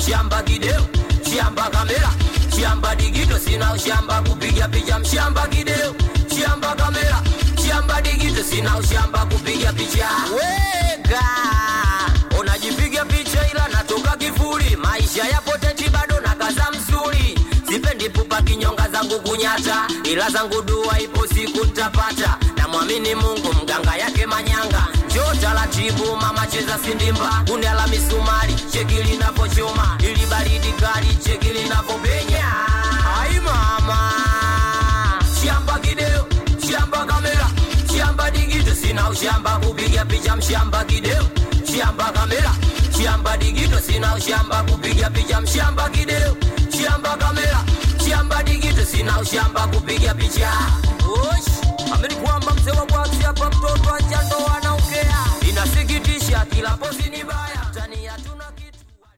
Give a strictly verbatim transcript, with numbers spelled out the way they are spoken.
ushamba kideo, shamba kamera, shamba digito, sina ushamba kupiga picha mshamba kideo, shamba kamera, shamba digito, sina ushamba kupiga picha. Weka unajipiga picha ila natoka kifuri, maisha yapo teti bado na kaza msuri, sipendi pupa kinyonga zangu kunyata, ila zangu dua ipo siku nitapata, na muamini Mungu mganga yake manyanga, njoo taratibu mama cheza sindimba, uniala misumari cheki linapochoma, ili baridi kali cheki linapopenya. Ai mama shamba kideo, shamba kamera, shamba digito, sina ushamba kupiga picha mshamba kideo, shamba kamera, shamba digito, sina ushamba kupiga picha mshamba kideo, shamba kamera, shamba digito, sina ushamba kupiga picha. Osh, ameni kwamba mzee wa bwaksi hapa mtoto ajando anaongea, inasikitisha kila post